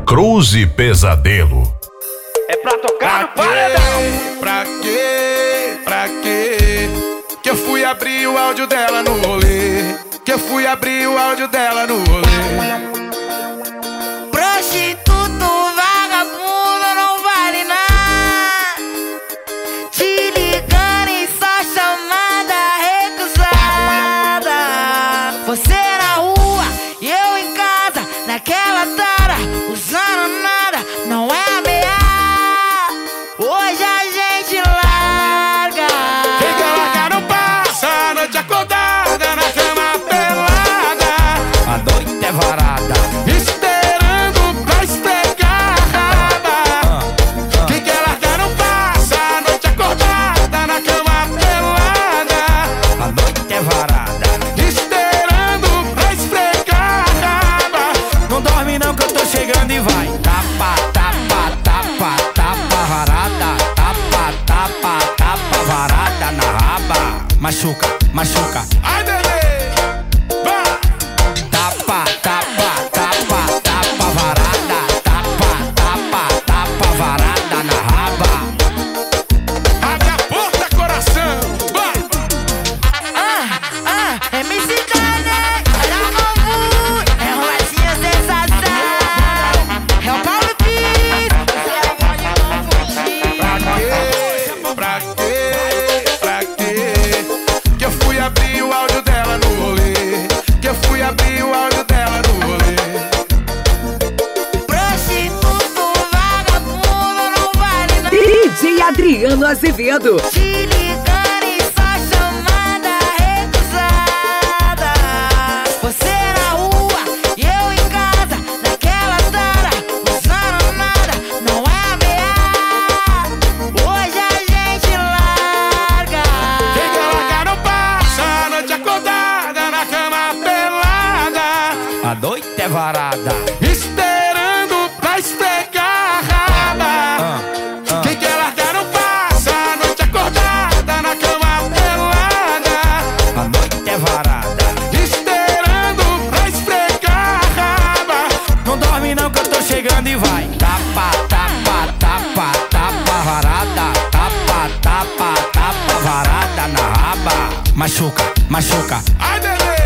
Cruz e Pesadelo. É pra tocar no paredão. Pra quê? Que eu fui abrir o áudio dela no rolê. Prostituto, vagabundo, não vale nada. Te ligando e só chamada recusada. Você na rua e eu em casa, naquela tara, usando nada, não é ameaça. Hoje a gente larga. Quem quer largar não passa a noite acordada na cama pelada. A noite é varada, esperando pra esfregar a raba. Quem quer largar não passa a noite acordada na cama pelada. a noite é varada. Esperando pra esfregar a raba. Não dorme não que eu tô chegando e vai. Tapa, tapa, tapa, tapa varada. Tapa, tapa, tapa varada na raba. Machuca, machuca. Ai, bebê, vai. Tapa, tapa, tapa, tapa varada. Tapa, tapa, tapa varada na raba. Abre a porta, coração, vai. MC Dane, olha o bambu, é Rosinha sensação. É o Paulo Pires, você não pode confundir. Pra quê? Que eu fui abrir o áudio dela no rolê. Prostituto, vagabundo, não vale nada. DJ Adriano Azevedo. Te ligando e só chamada recusada. Você na rua e eu em casa, naquela tara, usando nada, não é ameaça. Hoje a gente larga. Quem quer largar não passa a noite acordada na cama pelada. A noite é varada. Esperando pra esfregar a raba. Quem quer largar não passa a noite acordada na cama pelada. A noite é varada. Esperando pra esfregar a raba. Não dorme não que eu tô chegando e vai. Tapa, tapa, tapa, tapa varada. Tapa, tapa, tapa varada na raba. Machuca, machuca. Ai, bebê,